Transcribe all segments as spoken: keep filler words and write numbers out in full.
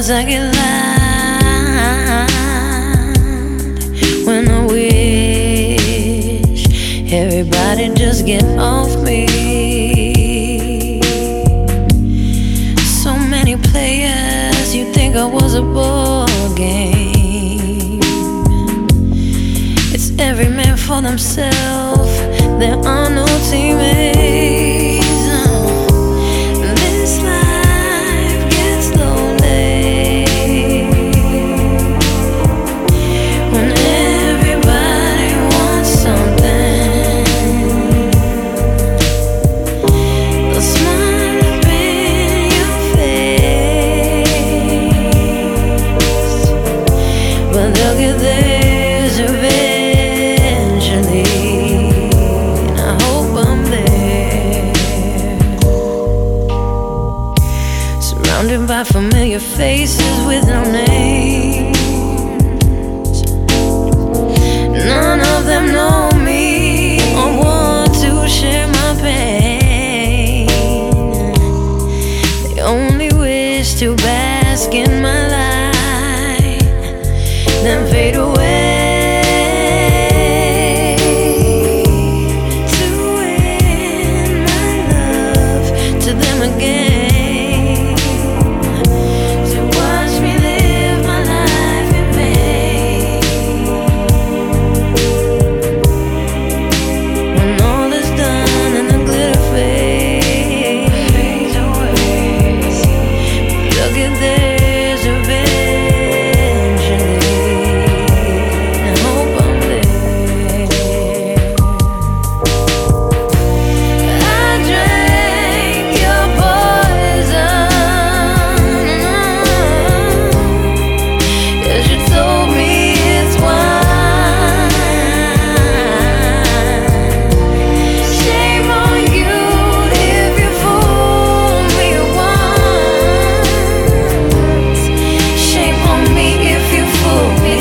Sometimes I get loud when I wish everybody just get off me. So many players, you think I was a ball game. It's every man for themselves, there are no teammates. This life gets lonely when everybody wants something. They'll smile up in your face, but they'll get theirs eventually. And I hope I'm there, surrounded by familiar faces with no names. None of them know me or want to share my pain. They only wish to bask in my light, then fade away. To win my love to them again, to watch me live my life in pain. When all is done and the glitter fades away, they'll get theirs eventually. I hope I'm there. I drank your poison, 'cause you told me it's wine. Shame on you if you fool me once. Shame on me if you fool me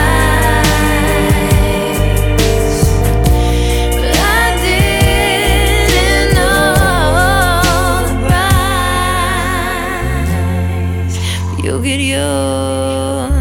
twice. But I didn't know the price. You'll get yours